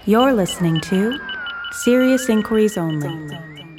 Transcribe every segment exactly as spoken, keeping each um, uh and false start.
You're listening to Serious Inquiries Only.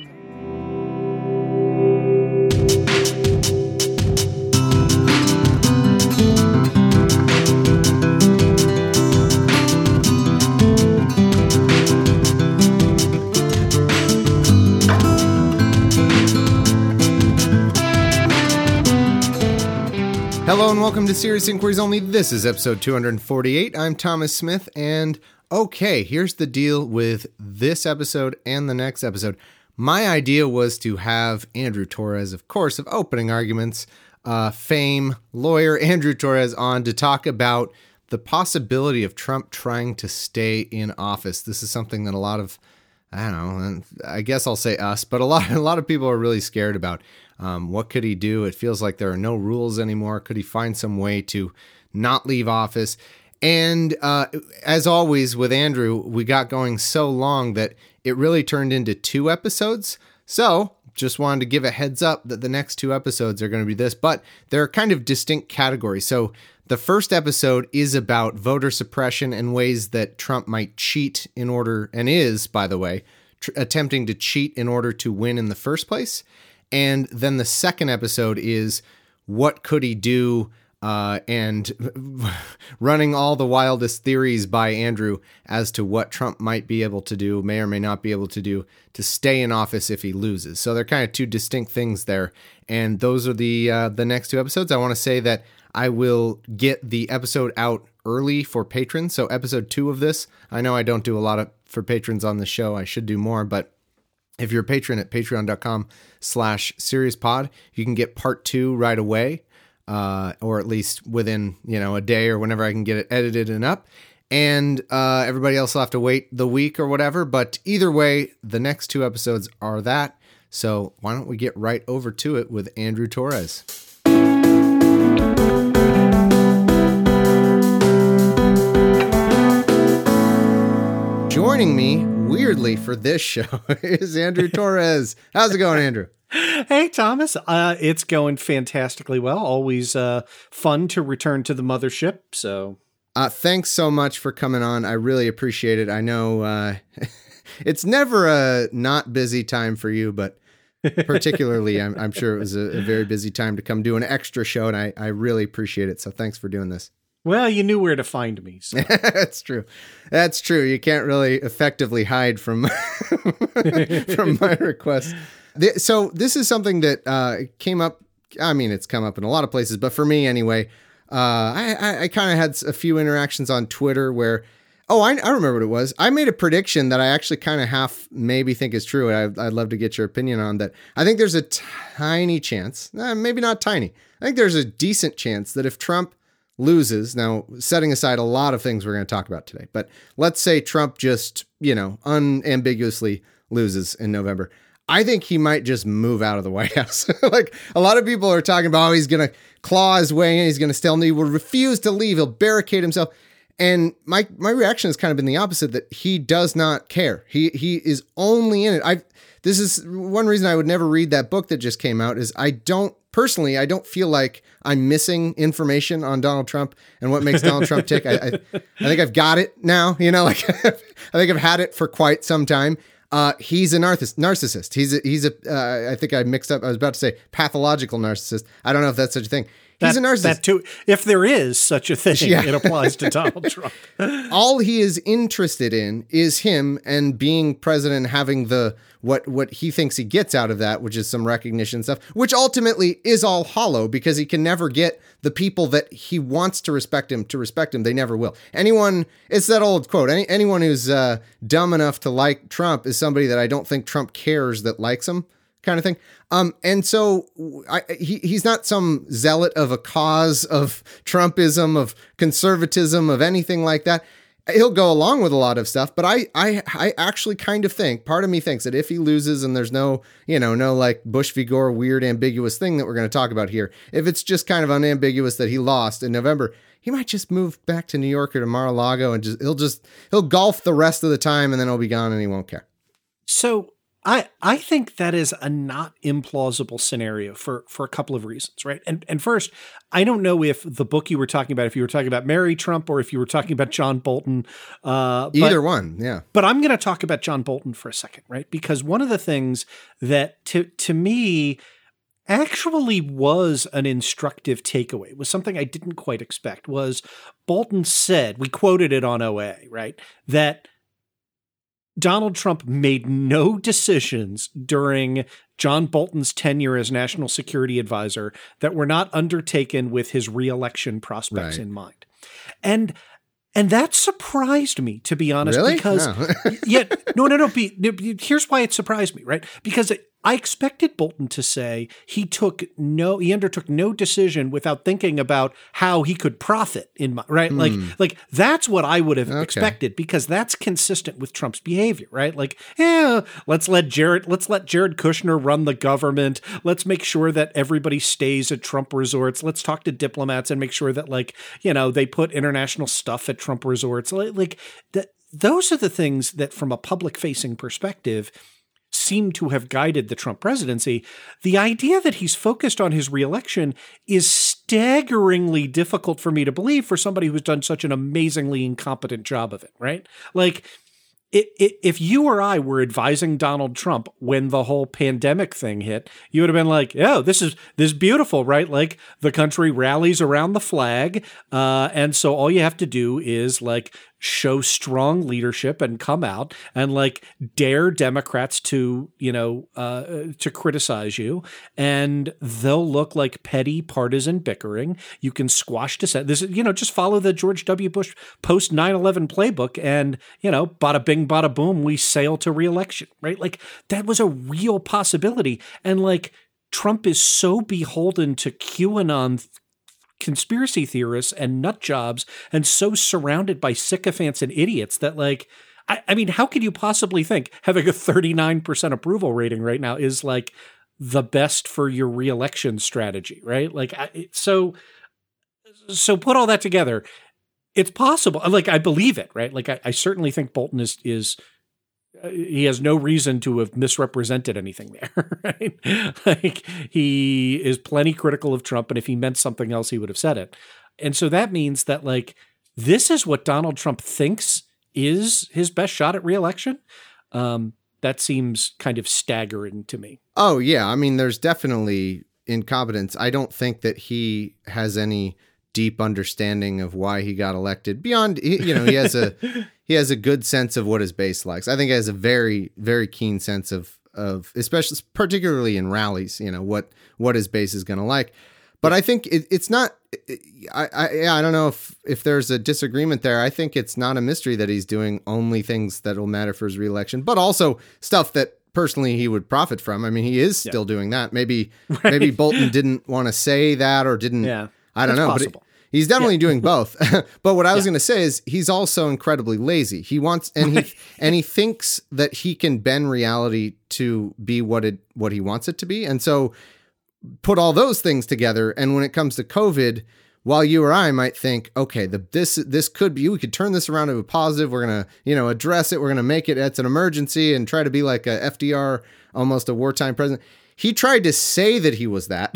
Hello and welcome to Serious Inquiries Only. This is episode two forty-eight. I'm Thomas Smith, and okay, here's the deal with this episode and the next episode. My idea was to have Andrew Torrez, of course, of Opening Arguments, uh, fame, lawyer Andrew Torrez, on to talk about the possibility of Trump trying to stay in office. This is something that a lot of, I don't know, I guess I'll say us, but a lot, a lot of people are really scared about. Um, what could he do? It feels like there are no rules anymore. Could he find some way to not leave office? And uh, as always with Andrew, we got going so long that it really turned into two episodes. So just wanted to give a heads up that the next two episodes are going to be this, but they're kind of distinct categories. So the first episode is about voter suppression and ways that Trump might cheat in order, and is, by the way, tr- attempting to cheat in order to win in the first place. And then the second episode is what could he do, uh, and running all the wildest theories by Andrew as to what Trump might be able to do, may or may not be able to do, to stay in office if he loses. So they're kind of two distinct things there. And those are the uh, the next two episodes. I want to say that I will get the episode out early for patrons. So episode two of this, I know I don't do a lot of for patrons on the show. I should do more, but if you're a patron at patreon.com slash seriouspod, you can get part two right away, uh, or at least within, you know, a day or whenever I can get it edited and up. And uh, everybody else will have to wait the week or whatever. But either way, the next two episodes are that. So why don't we get right over to it with Andrew Torrez. Joining me, weirdly, for this show is Andrew Torrez. How's it going, Andrew? Hey, Thomas. Uh, it's going fantastically well. Always uh, fun to return to the mothership. So, uh, thanks so much for coming on. I really appreciate it. I know uh, it's never a not busy time for you, but particularly, I'm, I'm sure it was a, a very busy time to come do an extra show, and I, I really appreciate it. So, thanks for doing this. Well, you knew where to find me. So. That's true. That's true. You can't really effectively hide from from my requests. So this is something that uh, came up. I mean, it's come up in a lot of places, but for me anyway, uh, I, I, I kind of had a few interactions on Twitter where, oh, I, I remember what it was. I made a prediction that I actually kind of half maybe think is true. And I, I'd love to get your opinion on that. I think there's a tiny chance, eh, maybe not tiny. I think there's a decent chance that if Trump loses, now setting aside a lot of things we're going to talk about today, but let's say Trump just, you know, unambiguously loses in November. I think he might just move out of the White House. Like a lot of people are talking about, oh, he's going to claw his way in. He's going to still, he will refuse to leave. He'll barricade himself. And my, my reaction has kind of been the opposite, that he does not care. He, he is only in it. I, this is one reason I would never read that book that just came out, is I don't, personally, I don't feel like I'm missing information on Donald Trump and what makes Donald Trump tick. I, I, I think I've got it now, you know, like I think I've had it for quite some time. Uh, he's a narciss- narcissist. He's a, he's a, uh, I think I mixed up. I was about to say pathological narcissist. I don't know if that's such a thing. He's that, a narcissist. That too, if there is such a thing, yeah. It applies to Donald Trump. All he is interested in is him and being president, having the what what he thinks he gets out of that, which is some recognition stuff, which ultimately is all hollow because he can never get the people that he wants to respect him to respect him. They never will. Anyone, it's that old quote, any, anyone who's uh, dumb enough to like Trump is somebody that I don't think Trump cares that likes him, kind of thing. Um, and so I, he he's not some zealot of a cause of Trumpism, of conservatism, of anything like that. He'll go along with a lot of stuff, but I, I, I actually kind of think, part of me thinks that if he loses and there's no, you know, no like Bush v. Gore weird ambiguous thing that we're going to talk about here, if it's just kind of unambiguous that he lost in November, he might just move back to New York or to Mar-a-Lago and just, he'll just, he'll golf the rest of the time and then he'll be gone and he won't care. So I, I think that is a not implausible scenario for, for a couple of reasons, right? And and first, I don't know if the book you were talking about, if you were talking about Mary Trump or if you were talking about John Bolton. Uh, Either but, one, yeah. But I'm going to talk about John Bolton for a second, right? Because one of the things that to to me actually was an instructive takeaway, was something I didn't quite expect, was Bolton said, we quoted it on O A, right, that Donald Trump made no decisions during John Bolton's tenure as National Security Advisor that were not undertaken with his reelection prospects Right. in mind. And and that surprised me, to be honest, Really? because No. yeah, no, no, no. Be, here's why it surprised me, right? Because I expected Bolton to say he took no, he undertook no decision without thinking about how he could profit in my, right? Like, like that's what I would have Okay. expected, because that's consistent with Trump's behavior, right? Like, yeah, let's let Jared, let's let Jared Kushner run the government. Let's make sure that everybody stays at Trump resorts. Let's talk to diplomats and make sure that, like, you know, they put international stuff at Trump resorts. Like, like that, those are the things that, from a public facing perspective, seem to have guided the Trump presidency. The idea that he's focused on his reelection is staggeringly difficult for me to believe for somebody who's done such an amazingly incompetent job of it, right? Like, it, it, if you or I were advising Donald Trump when the whole pandemic thing hit, you would have been like, "Oh, this is this is beautiful, right? Like, the country rallies around the flag, uh, and so all you have to do is like show strong leadership and come out and like dare Democrats to, you know, uh, to criticize you, and they'll look like petty partisan bickering. You can squash dissent. This is, you know, just follow the George W. Bush post nine eleven playbook, and, you know, bada bing, bada boom, we sail to reelection, right? Like, that was a real possibility. And like, Trump is so beholden to QAnon conspiracy theorists and nut jobs, and so surrounded by sycophants and idiots that, like, I, I mean, how could you possibly think having a thirty-nine percent approval rating right now is like the best for your reelection strategy, right? Like, I, so, so put all that together. It's possible. Like, I believe it, right? Like, I, I certainly think Bolton is, is, he has no reason to have misrepresented anything there, right? Like, he is plenty critical of Trump, and if he meant something else, he would have said it. And so that means that, like, this is what Donald Trump thinks is his best shot at reelection. Um, that seems kind of staggering to me. Oh, yeah. I mean, there's definitely incompetence. I don't think that he has any deep understanding of why he got elected beyond, you know, he has a, he has a good sense of what his base likes. I think he has a very, very keen sense of, of, especially particularly in rallies, you know, what, what his base is going to like. But I think it, it's not, I, I, I don't know if, if there's a disagreement there. I think it's not a mystery that he's doing only things that will matter for his reelection, but also stuff that personally he would profit from. I mean, he is still yeah. doing that. Maybe, right. maybe Bolton didn't want to say that or didn't, yeah. I don't That's know, possible. But it, he's definitely yeah. doing both. But what I was yeah. going to say is he's also incredibly lazy. He wants, and he, and he thinks that he can bend reality to be what it, what he wants it to be. And so put all those things together. And when it comes to COVID, while you or I might think, okay, the, this, this could be, we could turn this around to a positive. We're going to, you know, address it. We're going to make it, it's an emergency and try to be like a F D R, almost a wartime president. He tried to say that he was that,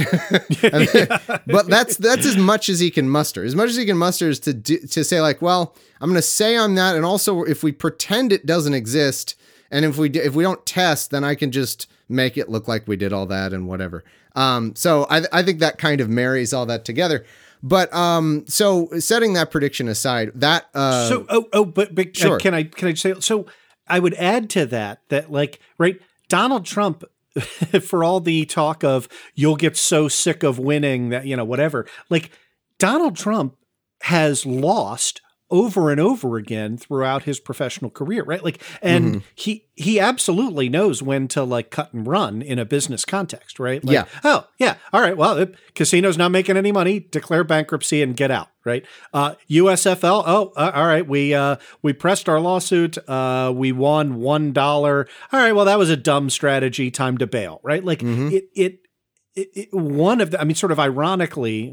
then, but that's that's as much as he can muster. As much as he can muster is to do, to say like, well, I'm going to say I'm that, and also if we pretend it doesn't exist, and if we if we don't test, then I can just make it look like we did all that and whatever. Um, so I I think that kind of marries all that together. But um, so setting that prediction aside, that uh, so oh oh, but, but sure. uh, can I can I say so? I would add to that that like right, Donald Trump. For all the talk of you'll get so sick of winning that, you know, whatever, like Donald Trump has lost over and over again throughout his professional career, right? Like, and mm-hmm. he, he absolutely knows when to like cut and run in a business context, right? Like, yeah. Oh yeah. All right. Well, the casino's not making any money, declare bankruptcy and get out. Right. Uh, U S F L. Oh, uh, all right. We, uh, we pressed our lawsuit. Uh, we won one dollar. All right. Well, that was a dumb strategy. Time to bail. Right. Like mm-hmm. it, it, it, it, one of the, I mean, sort of ironically,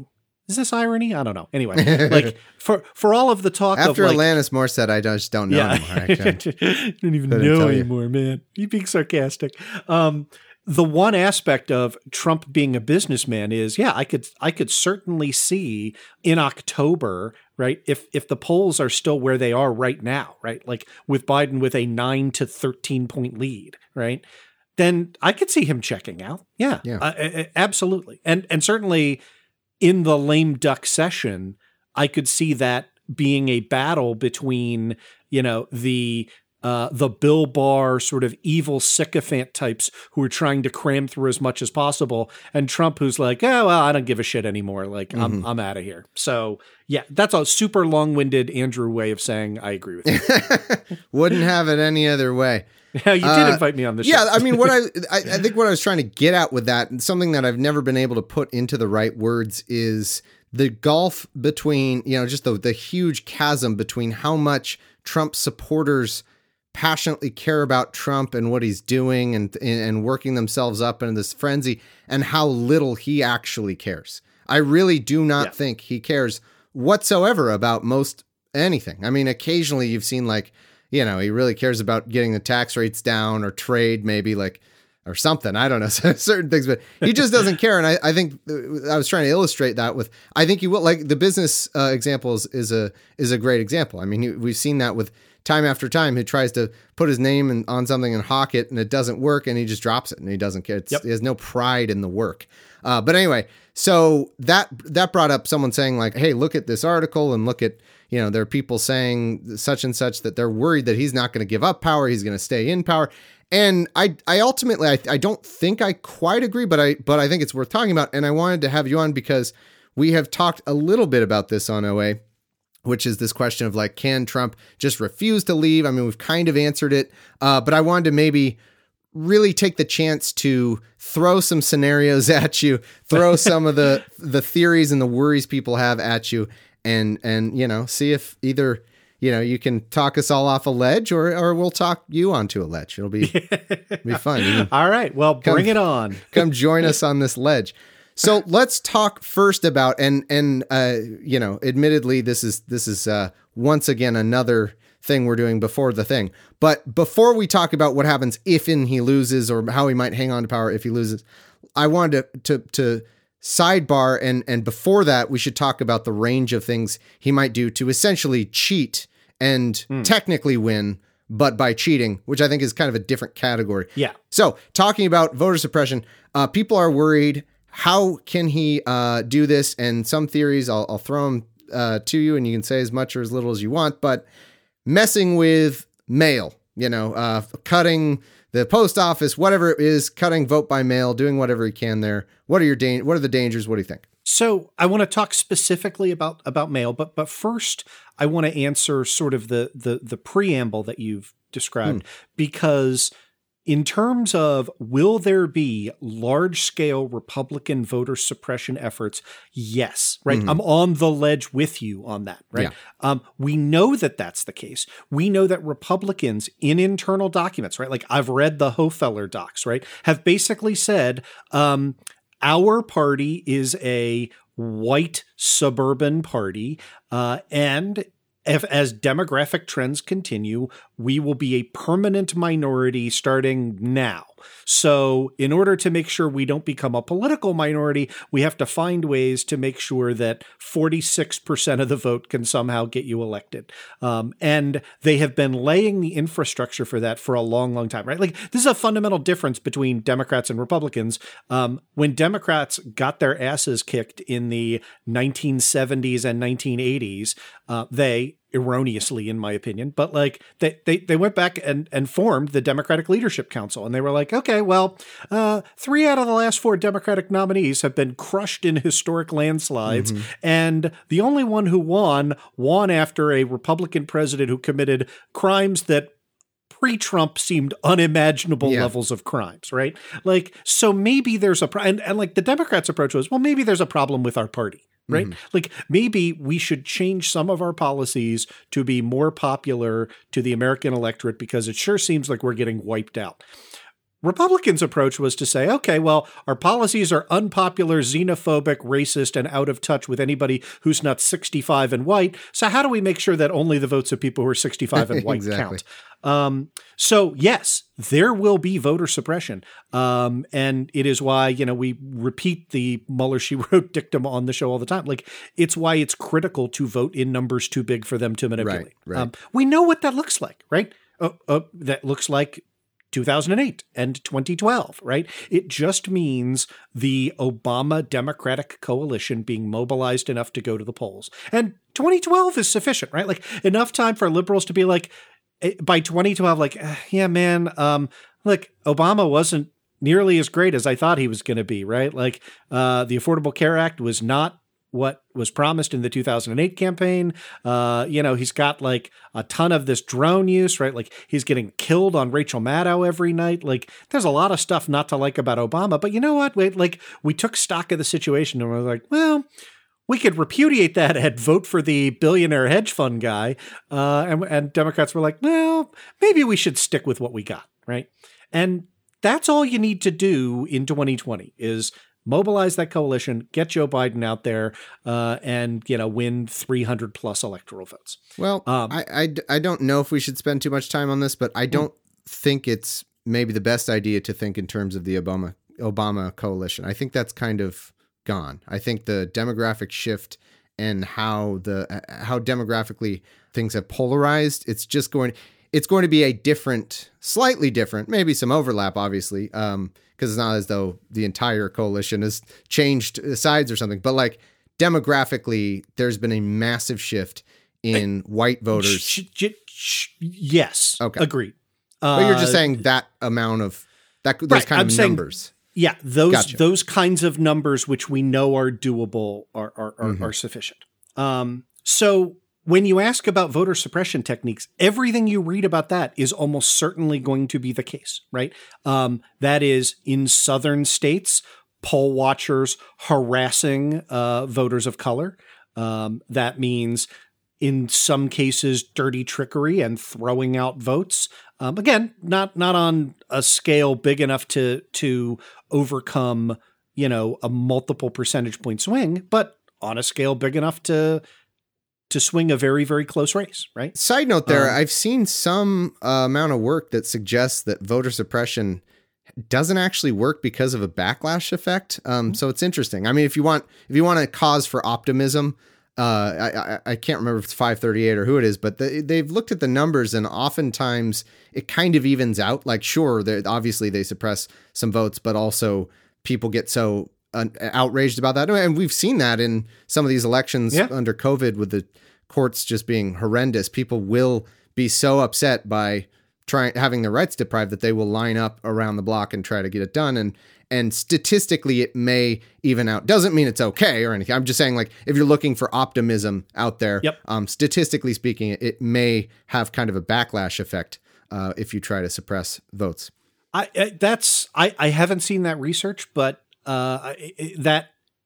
Is this irony? I don't know. Anyway, like for for all of the talk after of like, Alanis Morissette, I just don't know yeah, anymore. I don't even know anymore, man. You being sarcastic. Um, the one aspect of Trump being a businessman is, yeah, I could I could certainly see in October, right? If if the polls are still where they are right now, right? Like with Biden with a nine to thirteen point lead, right? Then I could see him checking out. Yeah, yeah. Uh, absolutely. And and certainly in the lame duck session, I could see that being a battle between, you know, the Uh, the Bill Barr sort of evil sycophant types who are trying to cram through as much as possible, and Trump who's like, oh, well, I don't give a shit anymore. Like, mm-hmm. I'm I'm out of here. So, yeah, that's a super long-winded Andrew way of saying I agree with you. Wouldn't have it any other way. Yeah, you did uh, invite me on the show. Yeah, I mean, what I, I I think what I was trying to get at with that, and something that I've never been able to put into the right words, is the gulf between, you know, just the the huge chasm between how much Trump supporters passionately care about Trump and what he's doing and and working themselves up into this frenzy, and how little he actually cares. I really do not yeah. think he cares whatsoever about most anything. I mean, occasionally you've seen like, you know, he really cares about getting the tax rates down or trade maybe like, or something. I don't know, certain things, but he just doesn't care. And I, I think I was trying to illustrate that with, I think he will, like the business uh, example is, is a, is a great example. I mean, he, we've seen that with time after time. He tries to put his name in, on something and hawk it, and it doesn't work, and he just drops it, and he doesn't care. It's, yep. He has no pride in the work. Uh, but anyway, so that that brought up someone saying like, hey, look at this article, and look at, you know, there are people saying such and such that they're worried that he's not going to give up power, he's going to stay in power. And I, I ultimately, I, I don't think I quite agree, but I, but I think it's worth talking about. And I wanted to have you on because we have talked a little bit about this on O A, which is this question of like, can Trump just refuse to leave? I mean, we've kind of answered it, uh, but I wanted to maybe really take the chance to throw some scenarios at you, throw some of the, the theories and the worries people have at you, and, and, you know, see if either, you know, you can talk us all off a ledge, or, or we'll talk you onto a ledge. It'll be, it'll be fun. All right. Well, come, bring it on. Come join us on this ledge. So let's talk first about, and, and, uh, you know, admittedly, this is, this is, uh, once again, another thing we're doing before the thing, but before we talk about what happens if and he loses, or how he might hang on to power if he loses, I wanted to, to, to sidebar. And, and before that, we should talk about the range of things he might do to essentially cheat and mm. technically win, but by cheating, which I think is kind of a different category. Yeah. So talking about voter suppression, uh, people are worried. How can he uh, do this? And some theories, I'll, I'll throw them uh, to you, and you can say as much or as little as you want, but messing with mail, you know, uh, cutting the post office, whatever it is, cutting vote by mail, doing whatever he can there. What are your da- What are the dangers? What do you think? So I want to talk specifically about, about mail, but but first I want to answer sort of the the the preamble that you've described, hmm. because in terms of will there be large-scale Republican voter suppression efforts? Yes, right? Mm-hmm. I'm on the ledge with you on that, right? Yeah. Um, we know that that's the case. We know that Republicans in internal documents, right? Like I've read the Hofeller docs, right? Have basically said, um, our party is a white suburban party, uh, and If, as demographic trends continue, we will be a permanent minority starting now. So in order to make sure we don't become a political minority, we have to find ways to make sure that forty-six percent of the vote can somehow get you elected. Um, and they have been laying the infrastructure for that for a long, long time, right? Like this is a fundamental difference between Democrats and Republicans. Um, when Democrats got their asses kicked in the nineteen seventies and nineteen eighties, uh, they, erroneously in my opinion, but like they, they, they went back and, and formed the Democratic Leadership Council. And they were like, okay, well, uh, three out of the last four Democratic nominees have been crushed in historic landslides. Mm-hmm. And the only one who won, won after a Republican president who committed crimes that pre-Trump seemed unimaginable yeah. levels of crimes, right? Like, so maybe there's a, pro- and, and like the Democrats' approach was, well, maybe there's a problem with our party. Right? Mm-hmm. Like maybe we should change some of our policies to be more popular to the American electorate because it sure seems like we're getting wiped out. Republicans' approach was to say, okay, well, our policies are unpopular, xenophobic, racist, and out of touch with anybody who's not sixty-five and white. So how do we make sure that only the votes of people who are sixty-five and white exactly. count? Um, so yes, there will be voter suppression. Um, and it is why, you know, we repeat the Mueller, she wrote dictum on the show all the time. Like, it's why it's critical to vote in numbers too big for them to manipulate. Right, right. Um, we know what that looks like, right? Uh, uh, that looks like two thousand eight and twenty twelve, right? It just means the Obama Democratic coalition being mobilized enough to go to the polls. And twenty twelve is sufficient, right? Like, enough time for liberals to be like, by twenty twelve, like, yeah, man, um, look, Obama wasn't nearly as great as I thought he was going to be, right? Like, uh, the Affordable Care Act was not what was promised in the two thousand eight campaign. Uh, you know, he's got like a ton of this drone use, right? Like, he's getting killed on Rachel Maddow every night. Like, there's a lot of stuff not to like about Obama, but you know what? Wait, like, we took stock of the situation and we're like, well, we could repudiate that and vote for the billionaire hedge fund guy. Uh, and, and Democrats were like, well, maybe we should stick with what we got, right? And that's all you need to do in twenty twenty is mobilize that coalition, get Joe Biden out there, uh, and, you know, win three hundred plus electoral votes. Well, um, I, I, I don't know if we should spend too much time on this, but I don't mm. think it's maybe the best idea to think in terms of the Obama Obama coalition. I think that's kind of gone. I think the demographic shift and how the how demographically things have polarized, it's just going it's going to be a different, slightly different, maybe some overlap, obviously, um, because it's not as though the entire coalition has changed sides or something. But like demographically, there's been a massive shift in uh, white voters. Sh- sh- sh- yes. Okay. Agreed. Uh, but you're just saying that amount of that those right, kind I'm of saying, numbers. Yeah, those Gotcha. those kinds of numbers which we know are doable are are are, Mm-hmm. are sufficient. Um, so when you ask about voter suppression techniques, everything you read about that is almost certainly going to be the case, right? Um, that is, in southern states, poll watchers harassing uh, voters of color. Um, that means, in some cases, dirty trickery and throwing out votes. Um, again, not not on a scale big enough to to overcome, you know, a multiple percentage point swing, but on a scale big enough to to swing a very, very close race, right? Side note there, Um, I've seen some uh, amount of work that suggests that voter suppression doesn't actually work because of a backlash effect. Um, mm-hmm. So it's interesting. I mean, if you want if you want a cause for optimism, uh, I, I, I can't remember if it's five thirty-eight or who it is, but the, they've looked at the numbers and oftentimes it kind of evens out. Like, sure, obviously they suppress some votes, but also people get so uh, outraged about that. And we've seen that in some of these elections yeah. under COVID with the courts just being horrendous. People will be so upset by trying having their rights deprived that they will line up around the block and try to get it done. And and statistically, it may even out. Doesn't mean it's okay or anything. I'm just saying, like, if you're looking for optimism out there, yep. um, statistically speaking, it, it may have kind of a backlash effect uh, if you try to suppress votes. I, I that's I, I haven't seen that research, but uh, that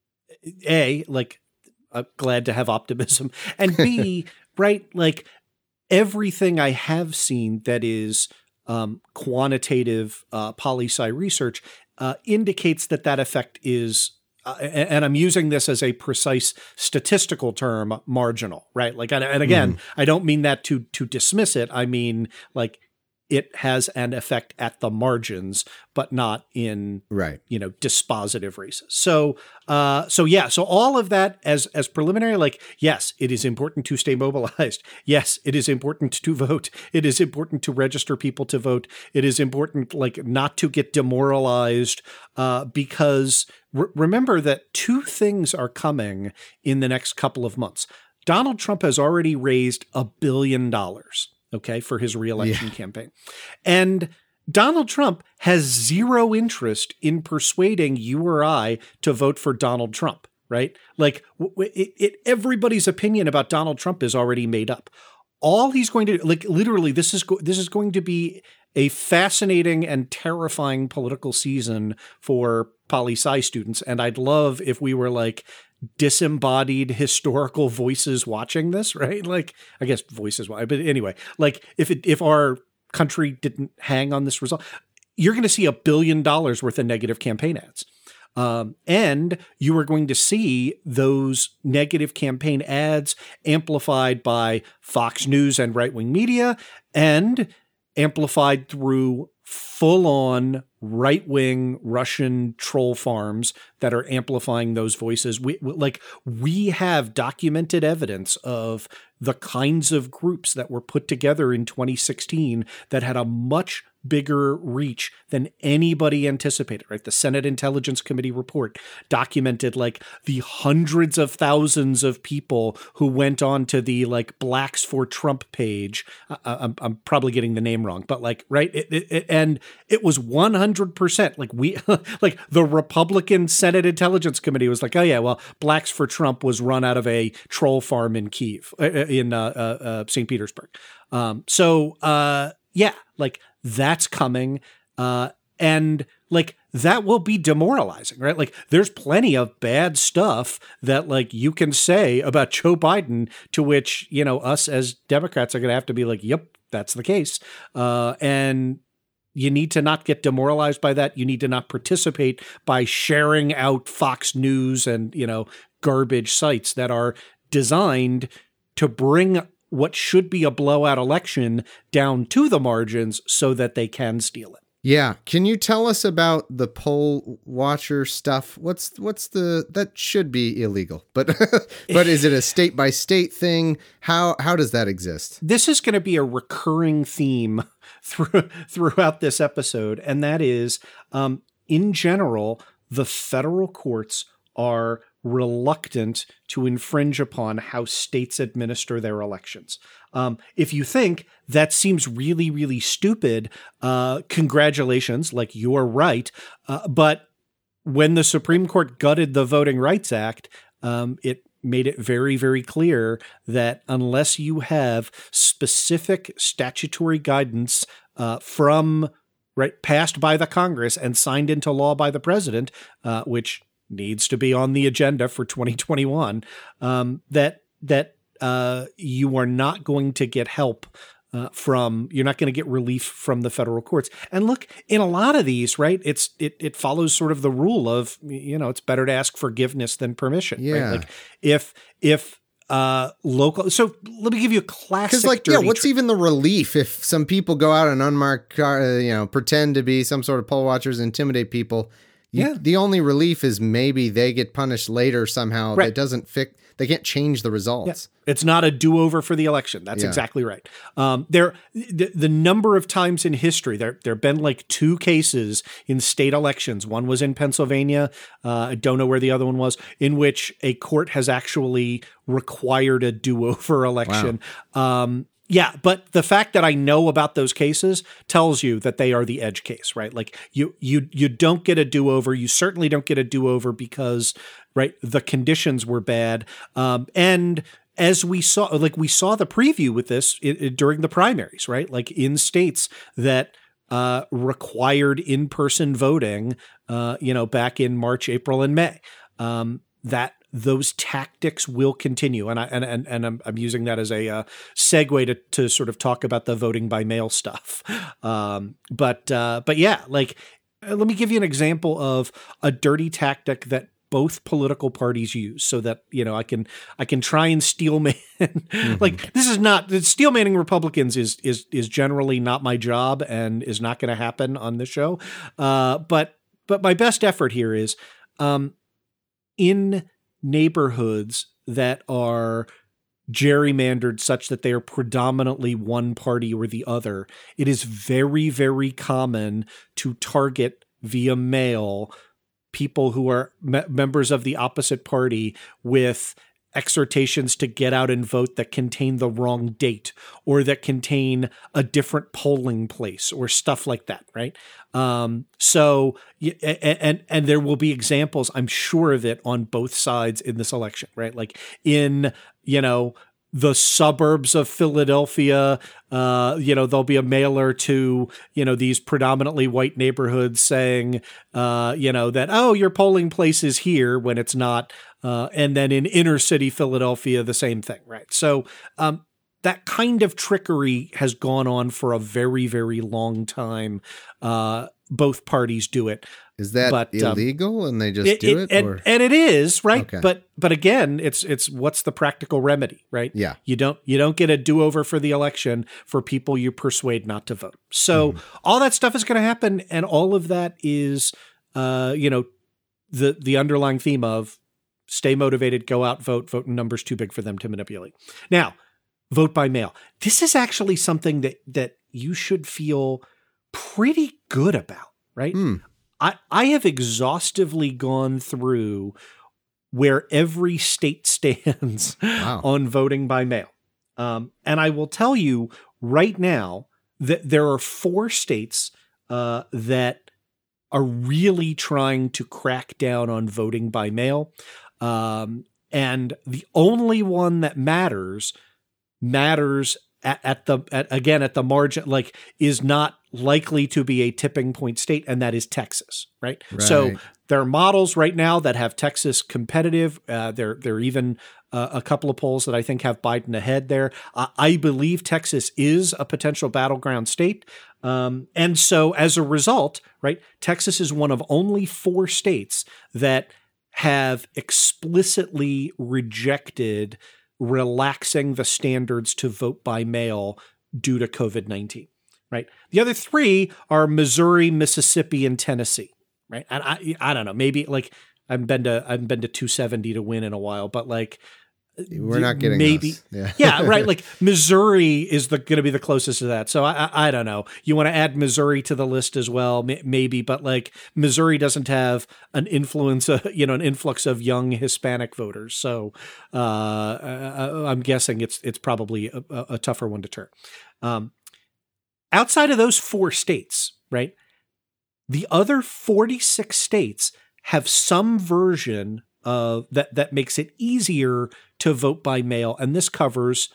A, like, I'm glad to have optimism, and B, right, like, everything I have seen that is um, quantitative uh, poli-sci research uh, indicates that that effect is, uh, and, and I'm using this as a precise statistical term, marginal, right? Like, and, and again, mm. I don't mean that to to dismiss it. I mean, like, it has an effect at the margins, but not in, right, you know, dispositive races. So, uh, so yeah, so all of that as as preliminary, like, yes, it is important to stay mobilized. Yes, it is important to vote. It is important to register people to vote. It is important, like, not to get demoralized, uh, because re- remember that two things are coming in the next couple of months. Donald Trump has already raised a billion dollars. Okay, for his reelection yeah. campaign. And Donald Trump has zero interest in persuading you or I to vote for Donald Trump, right? Like, it, it, everybody's opinion about Donald Trump is already made up. All he's going to, like, literally, this is go- this is going to be a fascinating and terrifying political season for poli-sci students. And I'd love if we were, like, disembodied historical voices watching this, right? Like, I guess voices, but anyway, like, if it, if our country didn't hang on this result, you're going to see a billion dollars worth of negative campaign ads. Um, and you are going to see those negative campaign ads amplified by Fox News and right-wing media, and amplified through full-on right-wing Russian troll farms that are amplifying those voices. We, like, we have documented evidence of the kinds of groups that were put together in twenty sixteen that had a much bigger reach than anybody anticipated, right? The Senate Intelligence Committee report documented like the hundreds of thousands of people who went on to the like Blacks for Trump page. I, I'm, I'm probably getting the name wrong, but like, right. It, it, it, and it was one hundred percent like we, like the Republican Senate Intelligence Committee was like, oh yeah, well, Blacks for Trump was run out of a troll farm in Kyiv, in uh, uh, uh, Saint Petersburg. Um, so uh, yeah, like, that's coming. Uh, and like, that will be demoralizing, right? Like, there's plenty of bad stuff that like you can say about Joe Biden, to which, you know, us as Democrats are going to have to be like, yep, that's the case. Uh, and you need to not get demoralized by that. You need to not participate by sharing out Fox News and, you know, garbage sites that are designed to bring what should be a blowout election down to the margins so that they can steal it. Yeah. Can you tell us about the poll watcher stuff? What's what's the that should be illegal, but but is it a state by state thing? How how does that exist? This is going to be a recurring theme through, throughout this episode, and that is, um, in general, the federal courts are reluctant to infringe upon how states administer their elections. Um, if you think that seems really, really stupid, uh, congratulations, like you're right. Uh, but when the Supreme Court gutted the Voting Rights Act, um, it made it very, very clear that unless you have specific statutory guidance uh, from right passed by the Congress and signed into law by the president, uh, which needs to be on the agenda for twenty twenty-one, um, that that uh, you are not going to get help uh, from, you're not going to get relief from the federal courts. And look, in a lot of these, right, it's it it follows sort of the rule of, you know, it's better to ask forgiveness than permission. Yeah. Right? Like if if uh, local, so let me give you a classic. Because like, yeah, what's trick. even the relief if some people go out and unmarked car, uh, you know, pretend to be some sort of poll watchers, intimidate people. You, yeah. The only relief is maybe they get punished later somehow. Right. That doesn't fix, they can't change the results. Yeah. It's not a do-over for the election. That's yeah. exactly right. Um, there, the, the number of times in history, there there have been like two cases in state elections. One was in Pennsylvania. Uh, I don't know where the other one was, in which a court has actually required a do-over election. Wow. Um, Yeah, but the fact that I know about those cases tells you that they are the edge case, right? Like you you you don't get a do-over. You certainly don't get a do-over because, right, the conditions were bad. Um, and as we saw, like we saw the preview with this it, it, during the primaries, right? Like in states that uh, required in-person voting, uh, you know, back in March, April, and May, um, that those tactics will continue. And I, and, and, and I'm, I'm using that as a uh, segue to, to sort of talk about the voting by mail stuff. Um, but, uh, but yeah, like, let me give you an example of a dirty tactic that both political parties use so that, you know, I can, I can try and steelman, mm-hmm. like this is not, steelmanning Republicans is, is, is generally not my job and is not going to happen on the show. Uh, but, but my best effort here is, um, in neighborhoods that are gerrymandered such that they are predominantly one party or the other, it is very, very common to target via mail people who are me- members of the opposite party with exhortations to get out and vote that contain the wrong date or that contain a different polling place or stuff like that, right? Um, so, and, and and there will be examples, I'm sure of it, on both sides in this election, right? Like in, you know, the suburbs of Philadelphia, uh, you know, there'll be a mailer to, you know, these predominantly white neighborhoods saying, uh, you know, that, oh, your polling place is here when it's not. Uh, and then in inner city Philadelphia, the same thing, right? So um, that kind of trickery has gone on for a very, very long time. Uh, both parties do it. Is that but, um, illegal and they just it, do it, it? And, or? and it is, right? Okay. But but again, it's it's what's the practical remedy, right? Yeah. You don't you don't get a do-over for the election for people you persuade not to vote. So mm. all that stuff is going to happen, and all of that is uh, you know, the the underlying theme of stay motivated, go out, vote, vote in numbers too big for them to manipulate. Now, vote by mail. This is actually something that that you should feel pretty good about, right? Mm. I, I have exhaustively gone through where every state stands wow. on voting by mail. Um, and I will tell you right now that there are four states uh, that are really trying to crack down on voting by mail. Um, and the only one that matters matters at, at the, at, again, at the margin, like is not likely to be a tipping point state, and that is Texas, right? right. So there are models right now that have Texas competitive. Uh, there, there are even uh, a couple of polls that I think have Biden ahead there. Uh, I believe Texas is a potential battleground state. Um, and so as a result, right, Texas is one of only four states that have explicitly rejected relaxing the standards to vote by mail due to COVID nineteen, right? The other three are Missouri, Mississippi, and Tennessee, right? And I, I don't know, maybe like I've been to, I've been to two seventy to win in a while, but like we're not getting maybe, us. Yeah. yeah, right. Like Missouri is the going to be the closest to that. So I, I, I don't know. You want to add Missouri to the list as well, maybe, but like Missouri doesn't have an influence, uh, you know, an influx of young Hispanic voters. So uh, I'm guessing it's it's probably a, a tougher one to turn. Um, outside of those four states, right? The other forty-six states have some version of that that makes it easier to vote by mail, and this covers,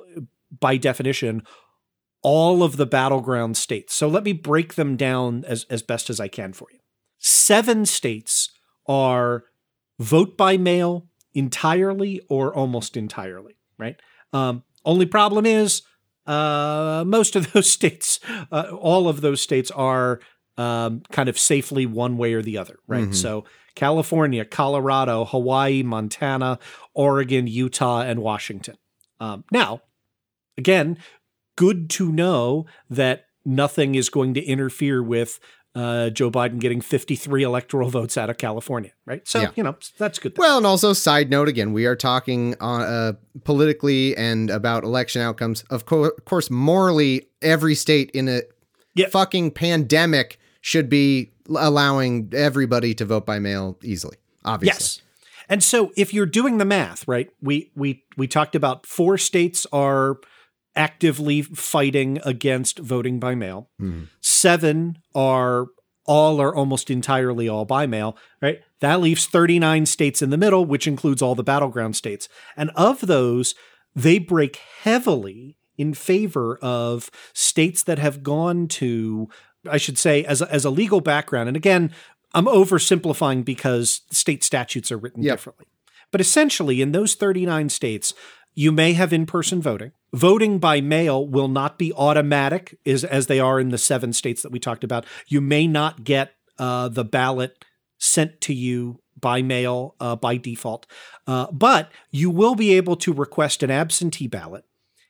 by definition, all of the battleground states. So let me break them down as, as best as I can for you. Seven states are vote by mail entirely or almost entirely, right? Um, only problem is uh, most of those states, uh, all of those states are um, kind of safely one way or the other, right? Mm-hmm. So California, Colorado, Hawaii, Montana, Oregon, Utah, and Washington. Um, now, again, good to know that nothing is going to interfere with uh, Joe Biden getting fifty-three electoral votes out of California, right? So, yeah. you know, that's good. Well, and also side note, again, we are talking uh, uh, politically and about election outcomes. Of, co- of course, morally, every state in a yep. fucking pandemic should be allowing everybody to vote by mail easily, obviously. Yes. And so if you're doing the math, right, we we we talked about four states are actively fighting against voting by mail. Mm-hmm. Seven are all or almost entirely all by mail, right? That leaves thirty-nine states in the middle, which includes all the battleground states. And of those, they break heavily in favor of states that have gone to, I should say, as a, as a legal background. And again, I'm oversimplifying because state statutes are written yep. differently. But essentially, in those thirty-nine states, you may have in-person voting. Voting by mail will not be automatic, is as they are in the seven states that we talked about. You may not get uh, the ballot sent to you by mail uh, by default, uh, but you will be able to request an absentee ballot.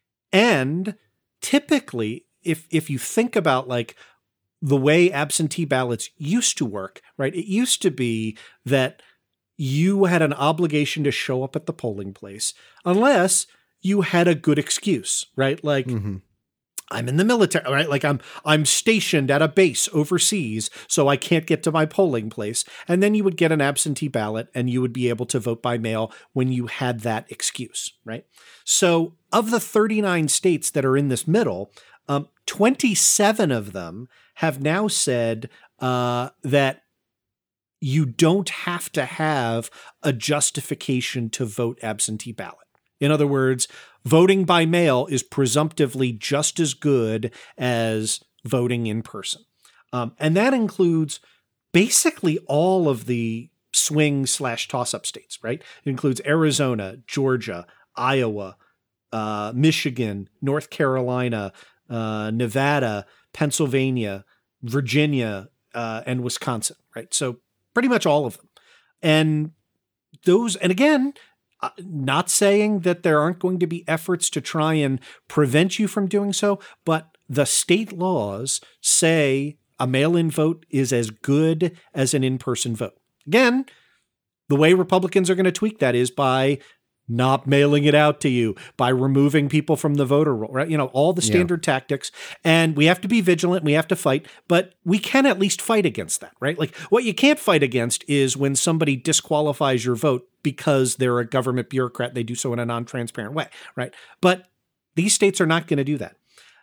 And typically, if if you think about like the way absentee ballots used to work, right? It used to be that you had an obligation to show up at the polling place unless you had a good excuse, right? Like mm-hmm. I'm in the military, right? Like I'm I'm stationed at a base overseas, so I can't get to my polling place. And then you would get an absentee ballot and you would be able to vote by mail when you had that excuse, right? So of the thirty-nine states that are in this middle, um, twenty-seven of them have now said uh, that you don't have to have a justification to vote absentee ballot. In other words, voting by mail is presumptively just as good as voting in person. Um, and that includes basically all of the swing slash toss-up states, right? It includes Arizona, Georgia, Iowa, uh, Michigan, North Carolina, uh, Nevada, Pennsylvania, Virginia, uh, and Wisconsin, right? So pretty much all of them. And those, and again, uh, not saying that there aren't going to be efforts to try and prevent you from doing so, but the state laws say a mail-in vote is as good as an in-person vote. Again, the way Republicans are going to tweak that is by not mailing it out to you, by removing people from the voter roll, right? You know, all the standard yeah. tactics. And we have to be vigilant. We have to fight, but we can at least fight against that, right? Like what you can't fight against is when somebody disqualifies your vote because they're a government bureaucrat. They do so in a non-transparent way, right? But these states are not going to do that.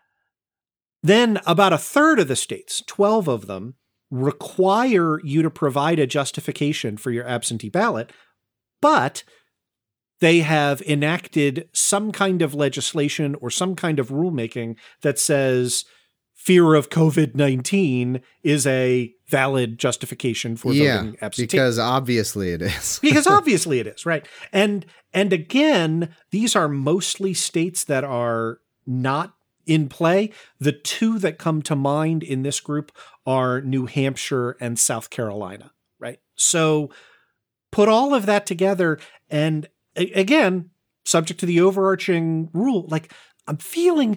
Then about a third of the states, twelve of them, require you to provide a justification for your absentee ballot, but they have enacted some kind of legislation or some kind of rulemaking that says fear of COVID nineteen is a valid justification for yeah, voting absentee. Because obviously it is. Because obviously it is, right? And and again, these are mostly states that are not in play. The two that come to mind in this group are New Hampshire and South Carolina, right? So put all of that together and again, subject to the overarching rule, like I'm feeling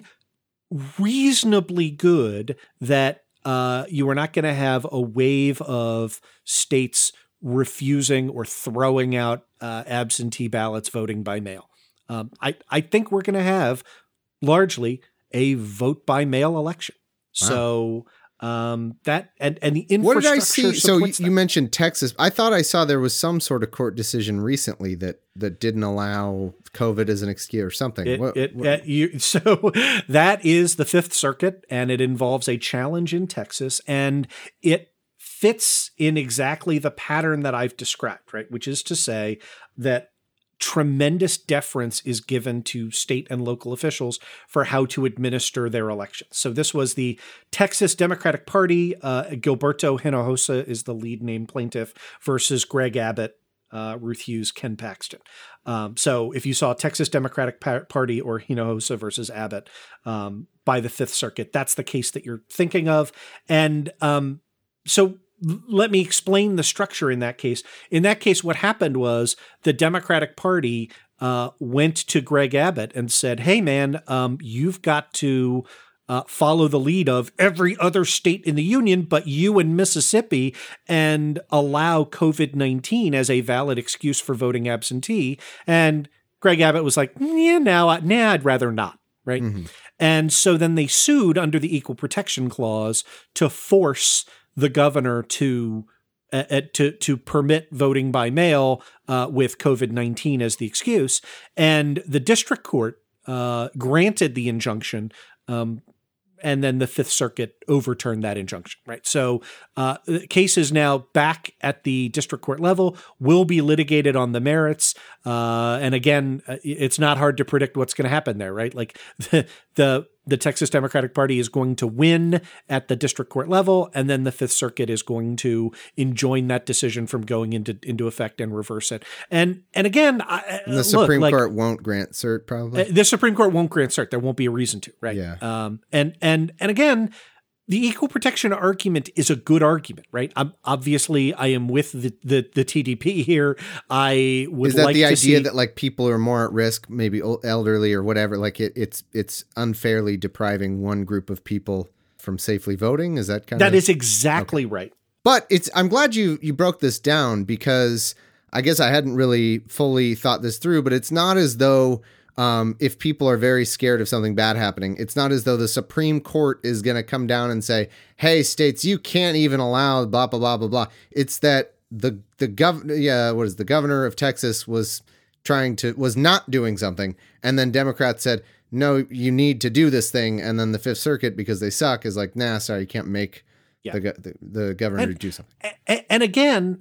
reasonably good that uh, you are not going to have a wave of states refusing or throwing out uh, absentee ballots voting by mail. Um, I, I think we're going to have largely a vote by mail election. Wow. So um, that and, and the infrastructure. What did I see? So you, that. you mentioned Texas. I thought I saw there was some sort of court decision recently that that didn't allow COVID as an excuse or something. It, what, it, what? Uh, you, so that is the Fifth Circuit, and it involves a challenge in Texas, and it fits in exactly the pattern that I've described, right? Which is to say that tremendous deference is given to state and local officials for how to administer their elections. So this was the Texas Democratic Party. Uh, Gilberto Hinojosa is the lead named plaintiff versus Greg Abbott, uh, Ruth Hughes, Ken Paxton. Um, so if you saw Texas Democratic pa- Party or Hinojosa versus Abbott um, by the Fifth Circuit, that's the case that you're thinking of. And um, so let me explain the structure in that case. In that case, what happened was the Democratic Party uh, went to Greg Abbott and said, hey, man, um, you've got to uh, follow the lead of every other state in the union, but you and Mississippi, and allow COVID nineteen as a valid excuse for voting absentee. And Greg Abbott was like, yeah, now, nah, I'd rather not. Right. Mm-hmm. And so then they sued under the Equal Protection Clause to force the governor to uh, to to permit voting by mail uh, with COVID nineteen as the excuse. And the district court uh, granted the injunction, um, and then the Fifth Circuit overturned that injunction, right? So uh, the case is now back at the district court level, will be litigated on the merits. Uh, and again, it's not hard to predict what's going to happen there, right? Like the, the the Texas Democratic Party is going to win at the district court level, and then the Fifth Circuit is going to enjoin that decision from going into into effect and reverse it. And and again, I, and the look, Supreme like, Court won't grant cert, probably. The Supreme Court won't grant cert. There won't be a reason to, right? Yeah. Um. And and and again, the equal protection argument is a good argument, right? I'm obviously I am with the the, the T D P here. I would is that like the to idea see, that like people are more at risk, maybe elderly or whatever? Like it, it's it's unfairly depriving one group of people from safely voting. Is that kind that of that is exactly okay. right? But it's I'm glad you you broke this down, because I guess I hadn't really fully thought this through. But it's not as though Um, if people are very scared of something bad happening, it's not as though the Supreme Court is going to come down and say, hey, states, you can't even allow blah, blah, blah, blah, blah. It's that the the governor, yeah, what is the governor of Texas was trying to, was not doing something. And then Democrats said, no, you need to do this thing. And then the Fifth Circuit, because they suck, is like, nah, sorry, you can't make yeah. the, the, the governor and, to do something. And again,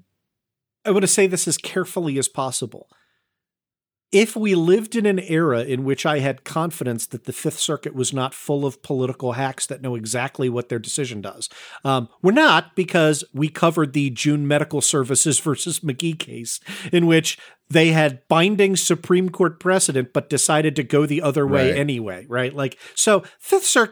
I want to say this as carefully as possible. If we lived in an era in which I had confidence that the Fifth Circuit was not full of political hacks that know exactly what their decision does, um, we're not, because we covered the June Medical Services versus McGee case, in which they had binding Supreme Court precedent, but decided to go the other way right. anyway, right? Like, so Fifth Circuit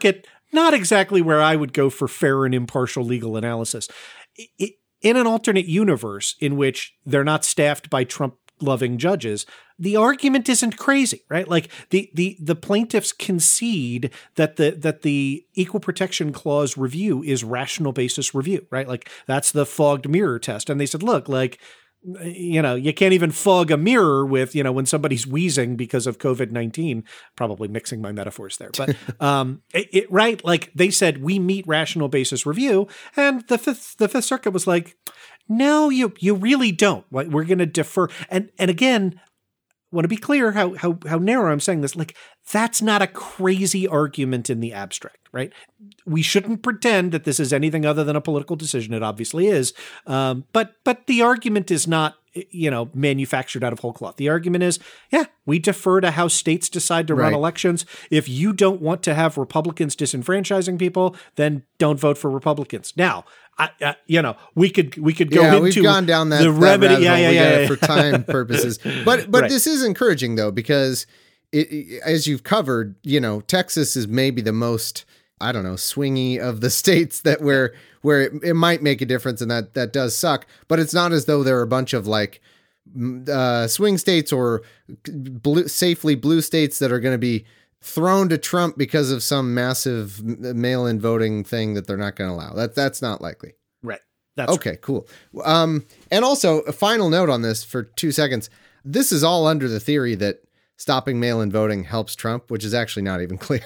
not exactly where I would go for fair and impartial legal analysis. It, it, in an alternate universe in which they're not staffed by Trump-loving judges, the argument isn't crazy, right? Like the the the plaintiffs concede that the that the Equal Protection Clause review is rational basis review, right? Like that's the fogged mirror test. And they said, look, like, you know, you can't even fog a mirror with, you know, when somebody's wheezing because of COVID nineteen, probably mixing my metaphors there, but, um, it, it, right. Like they said, we meet rational basis review. And the fifth, the Fifth Circuit was like, no, you, you really don't. Like, we're going to defer. And, and again, want to be clear how, how, how narrow I'm saying this. Like, that's not a crazy argument in the abstract, right? We shouldn't pretend that this is anything other than a political decision. It obviously is. Um, but, but the argument is not, you know, manufactured out of whole cloth. The argument is, yeah, we defer to how states decide to run Right. elections. If you don't want to have Republicans disenfranchising people, then don't vote for Republicans. Now, I, I, you know, we could we could go yeah, into we've gone down that, the that remedy. rabbit Yeah, hole. yeah, We yeah, gotta- yeah. for time purposes. But but Right. this is encouraging though, because it, it- as you've covered, you know, Texas is maybe the most, I don't know, swingy of the states that where where it, it might make a difference, and that that does suck. But it's not as though there are a bunch of like uh, swing states or blue, safely blue states that are going to be thrown to Trump because of some massive mail-in voting thing that they're not going to allow. That that's not likely. Right. That's Okay, cool. Um, and also a final note on this for two seconds. This is all under the theory that stopping mail-in voting helps Trump, which is actually not even clear.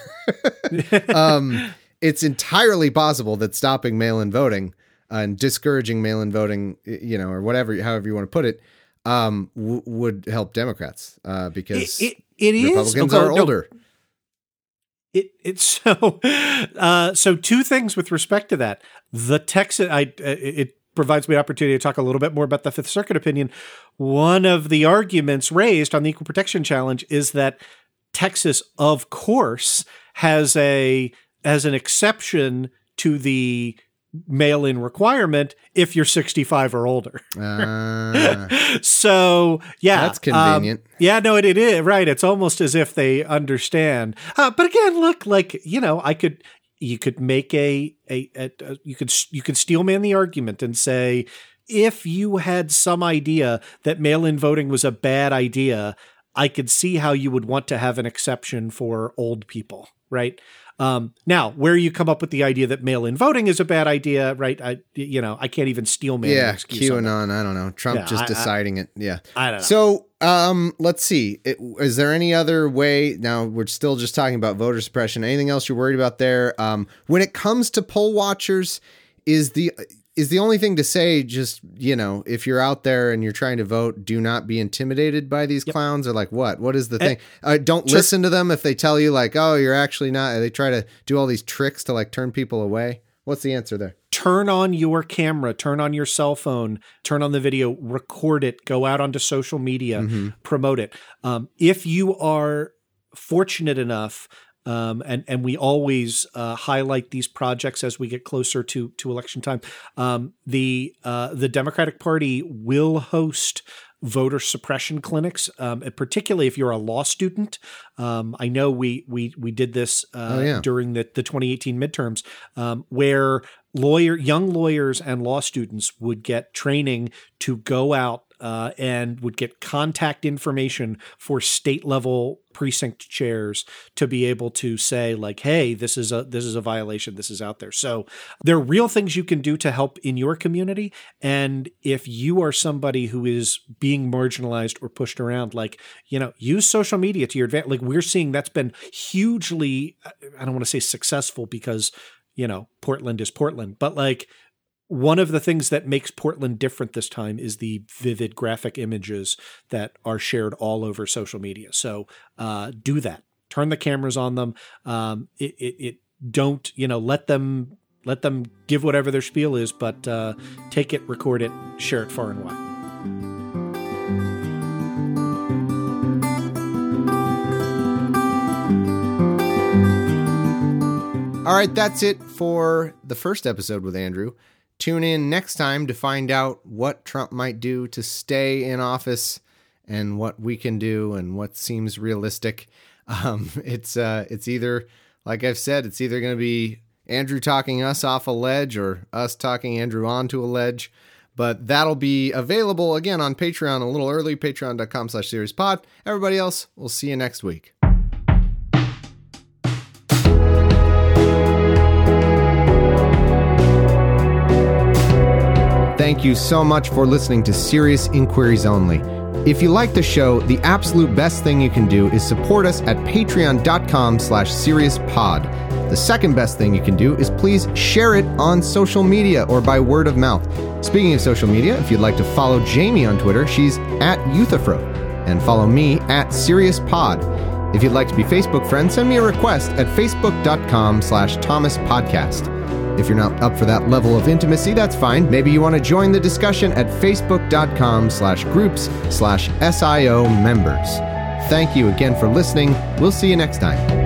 um, it's entirely possible that stopping mail-in voting uh, and discouraging mail-in voting, you know, or whatever, however you want to put it, um, w- would help Democrats uh, because It, it, it is. Republicans Okay, are no, older. It it's so uh, so two things with respect to that. The Texas, I it provides me an opportunity to talk a little bit more about the Fifth Circuit opinion. One of the arguments raised on the Equal Protection Challenge is that Texas, of course, has a as an exception to the mail-in requirement if you're sixty-five or older. Uh, So yeah, That's convenient. Um, yeah, no, it, it is right. It's almost as if they understand. Uh, but again, look, like, you know, I could, you could make a, a, a, a you could, you could steelman the argument and say, if you had some idea that mail-in voting was a bad idea, I could see how you would want to have an exception for old people, right? Um, now, where you come up with the idea that mail-in voting is a bad idea, right? I, you know, I can't even steelman an yeah, excuse on that. QAnon. I don't know. Trump Yeah, just I- I- deciding it. Yeah. I don't know. So, um, let's see. It, is there any other way? Now we're still just talking about voter suppression. Anything else you're worried about there? Um, when it comes to poll watchers, is the is the only thing to say just, you know, if you're out there and you're trying to vote, do not be intimidated by these Yep. clowns, or like what? What is the And- thing? Uh, don't Sure. listen to them if they tell you like, oh, you're actually not. They try to do all these tricks to like turn people away. What's the answer there? Turn on your camera, turn on your cell phone, turn on the video, record it, go out onto social media, Mm-hmm. promote it. Um, if you are fortunate enough, um, and and we always uh, highlight these projects as we get closer to to election time, um, the uh, the Democratic Party will host voter suppression clinics, um, and particularly if you're a law student. Um, I know we we we did this uh, Oh, yeah. during the, the twenty eighteen midterms, um, where lawyer young lawyers and law students would get training to go out uh, and would get contact information for state level precinct chairs to be able to say like, hey, this is a this is a violation, this is out there. So there are real things you can do to help in your community. And if you are somebody who is being marginalized or pushed around, like, you know, use social media to your advantage. Like we're seeing that's been hugely, I don't want to say successful because, you know, Portland is Portland, but like one of the things that makes Portland different this time is the vivid graphic images that are shared all over social media. So uh, do that. Turn the cameras on them. Um, it, it, it don't, you know, let them let them give whatever their spiel is, but uh, take it, record it, share it far and wide. All right, that's it for the first episode with Andrew. Tune in next time to find out what Trump might do to stay in office and what we can do and what seems realistic. Um, it's uh, it's either like I've said, it's either going to be Andrew talking us off a ledge or us talking Andrew onto a ledge. But that'll be available again on Patreon a little early, patreon.com slash seriouspod. Everybody else, we'll see you next week. Thank you so much for listening to Serious Inquiries Only. If you like the show, the absolute best thing you can do is support us at patreon.com slash seriouspod. The second best thing you can do is please share it on social media or by word of mouth. Speaking of social media, if you'd like to follow Jamie on Twitter, she's at Euthafro, and follow me at SeriousPod. If you'd like to be Facebook friends, send me a request at facebook.com slash Thomas Podcast. If you're not up for that level of intimacy, that's fine. Maybe you want to join the discussion at facebook.com slash groups slash SIO members. Thank you again for listening. We'll see you next time.